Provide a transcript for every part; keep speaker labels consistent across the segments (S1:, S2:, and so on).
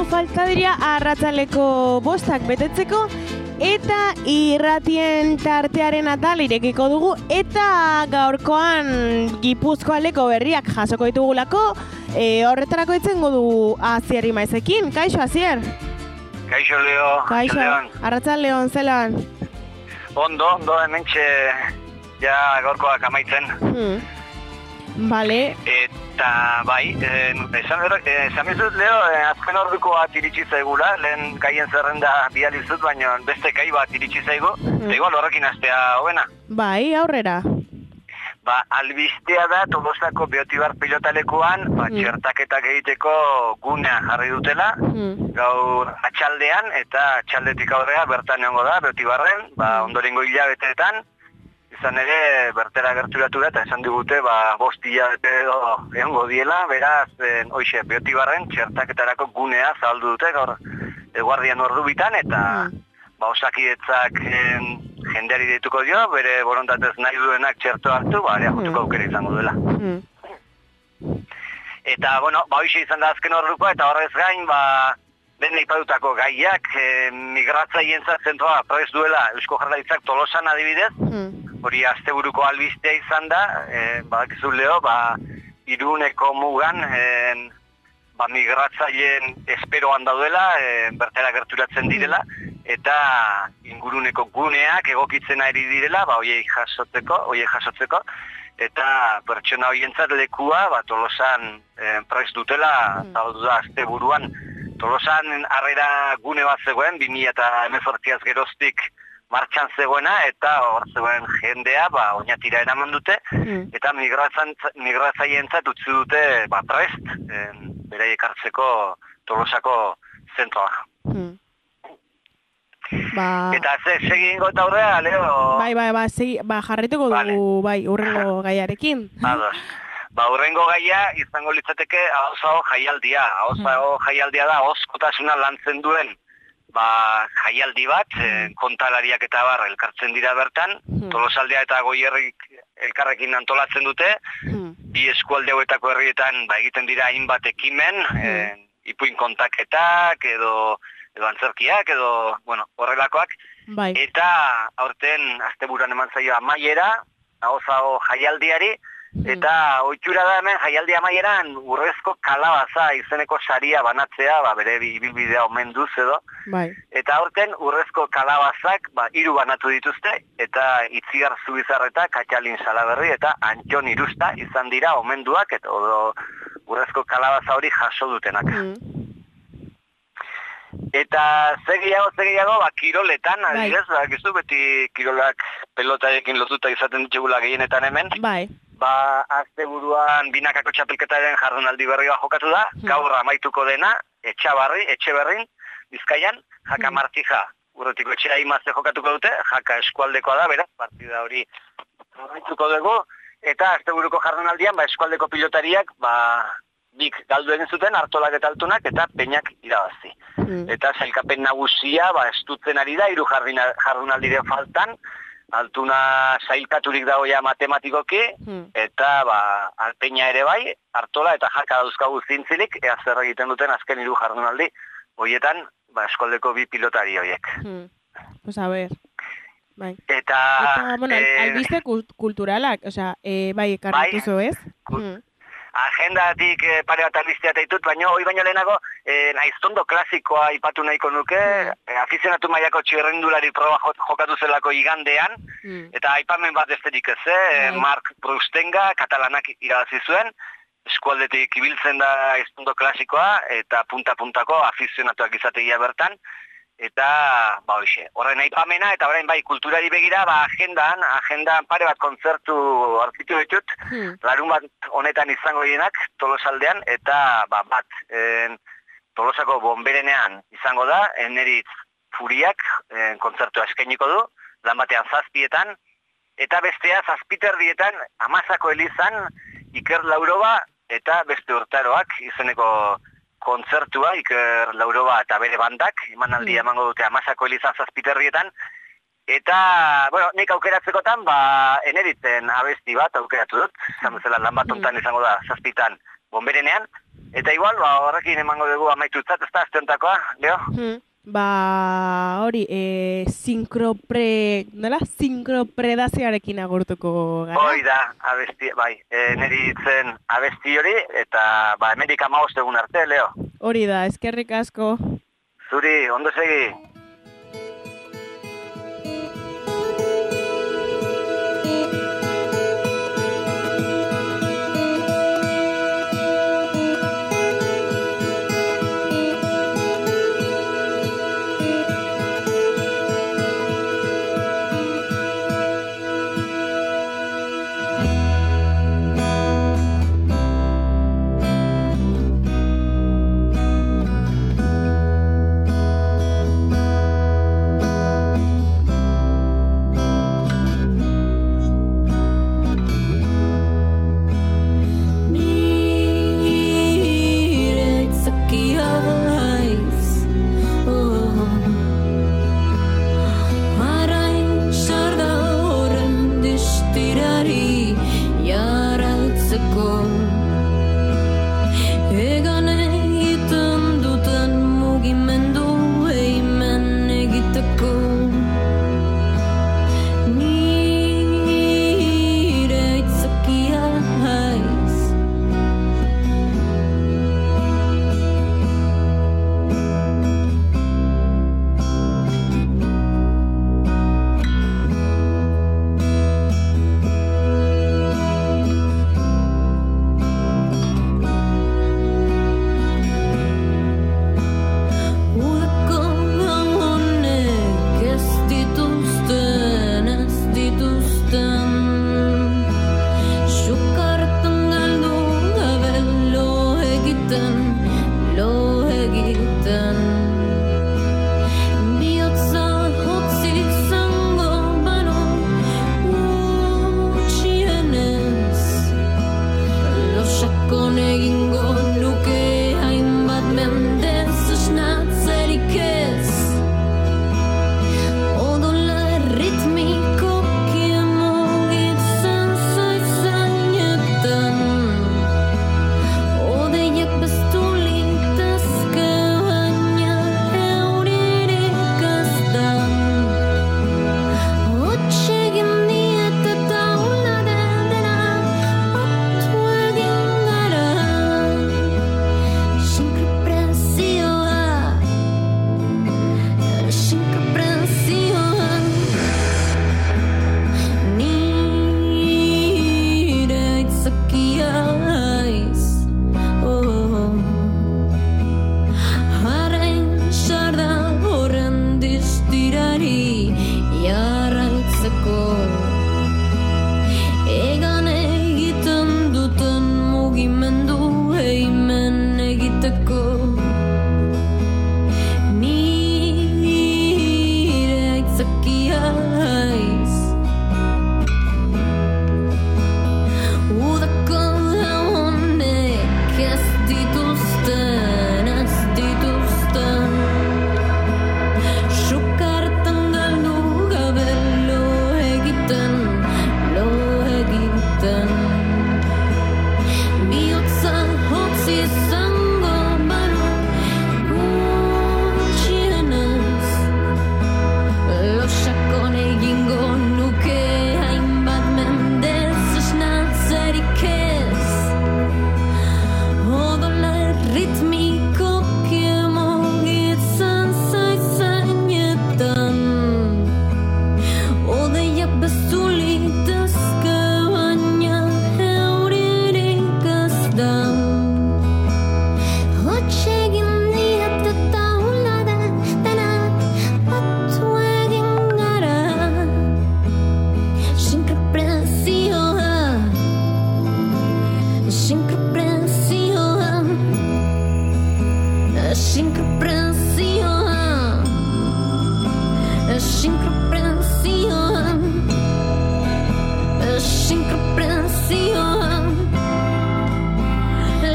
S1: falta dira arratsaldeko 5 betetzeko, eta irratien tartearen atal irekiko dugu, eta gaurkoan Gipuzkoaleko berriak jasoko ditugulako, horretarako itzengo du Asier Imaizekin. Kaixo, Asier?
S2: Kaixo, Leo.
S1: Kaixo, arratsaldeon zelan?
S2: Ondo, hementxe ja gaurkoak amaitzen.
S1: Vale.
S2: Eta bai, esan bizut, Leo, azken orduko bat iritsi zaigula, lehen gaien zerrenda bializut, baina beste gai bat iritsi zaigu, eta igual horrekin astea hobena.
S1: Bai, aurrera.
S2: Albistea da Tolosako Beotibar pilotalekuan, txertaketak egiteko gunea jarri dutela, gaur atxaldean, eta atxaldetik aurrea bertan egongo da, Beotibarren, ondorengo hilabeteetan, izan ere, bertera gerturatu da, eta esan digute, 5 hilabete egongo diela, beraz, hoxe, Beotibarren txertaketarako gunea zabaldu dute, gaur eguardian ordu bitan, eta Osakidetzak jendeari dituko dio, bere borondatez nahi duenak txerto hartu, areagotuko aukera izango duela. Eta, hoxe izan da azken orduko, eta horrez gain, lehen aipatutako gaiak, migratzaientzat zentroa proiez duela Eusko Jaurlaritzak Tolosan adibidez, hori asteburuko albistea izan da, badakizu Leo, Iruneko mugan, migratzaileen esperoan daudela, bertera gerturatzen direla, eta inguruneko guneak egokitzen ari direla, hoiei jasotzeko, eta pertsona hoientzat lekua, Tolosan prest dutela, zabaldu da asteburuan. Tolosan harrera gune bat zegoen, 2018az geroztik martxan zegoena, eta hor zegoen jendea, oinatira eraman dute, eta migratzaientzat utzi dute prest, beraiek hartzeko Tolosako zentroa. Eta segin gota aurrea, Leo?
S1: Jarrituko dugu, urrengo gaiarekin.
S2: Urrengo gaia izango litzateke Aozago jaialdia. Aozago jaialdia da oskotasuna lantzen duen jaialdi bat, kontalariak eta elkartzen dira bertan, Tolosaldea eta Goierrik elkarrekin antolatzen dute, bi eskualde hauetako herrietan egiten dira hainbat ekimen, ipuin kontaketak edo antzerkiak edo horrelakoak, eta aurten asteburuan eman zaio amaiera Aozago jaialdiari, eta ohitura da hemen jaialdi amaieran urrezko kalabaza izeneko saria banatzea, bere ibilbidea omenduz edo, eta aurten urrezko kalabazak 3 banatu dituzte, eta Itziar Zubizarreta, Katxalin Salaberri eta Antxon Irusta izan dira omenduak, eta urrezko kalabaza hori jaso dutenak. Eta segiago, kiroletan, adibidez, gizu beti kirolak pelotarekin lotuta izaten ditugula gehienetan hemen. Asteburuan binakako txapelketaren jardunaldi berria jokatu da, gaur amaituko dena, Etxeberrin, Bizkaian, Jaka Martija, urretiko Etxea Imazte jokatuko dute, Jaka eskualdekoa da, beraz, partida hori amaituko dugu, eta asteburuko jardunaldian, eskualdeko pilotariak, bik galdu egin zuten, Artolak eta Altunak, eta Peñak irabazi. Eta sailkapen nagusia, estutzen ari da, 3 jardunaldiren faltan, Altuna sailkaturik dago ja matematikoki, eta Peña ere bai, Artola eta Jaka dauzkagu zintzilik, ea zer egiten duten azken 3 jardunaldi, horietan, eskualdeko 2 pilotari horiek.
S1: Pues a ver.
S2: Eta
S1: albiste kulturalak, ekarrituzo, ez?
S2: Agendatik pare bat albistea ditut, baina hori baino lehenago Aiztondo klasikoa ipatu nahiko nuke, afizionatu mailako txirrendulari proba jokatu zelako igandean, eta aipamen bat esterik ez, Mark Brustenga, katalanak irabazi zuen, eskualdetik ibiltzen da Aiztondo klasikoa, eta punta-puntako afizionatuak izategia bertan, eta hoxe, horren aipamena, eta horrein kulturari begira, agendan pare bat kontzertu aurkitu ditut, larun bat honetan izango dienak, Tolosaldean, eta Tolosako Bonberenean izango da, Eneritz Furiak kontzertua eskainiko du, lan batean 7etan, eta bestea 7:30 Amazako elizan Iker Lauroba eta beste urtaroak izeneko kontzertua, Iker Lauroba eta bere bandak, emanaldia emango dute Amazako elizan 7:30, eta, nik aukeratzekotan, Eneritzen abesti bat aukeratu dut, izan bezala lan bat ontan izango da 7etan Bonberenean, Eta igual, horrekin emango dugu amaitutzat, ez da, azteontakoa, Leo?
S1: Hori, sinkropredazioarekin agurtuko gara.
S2: Hoi da, abesti, bai, niri zen abesti hori, eta hemendik 15 egun arte, Leo.
S1: Hori da, eskerrik asko.
S2: Zuri, ondo segi.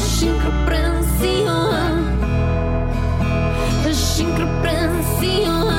S3: Sincroprensio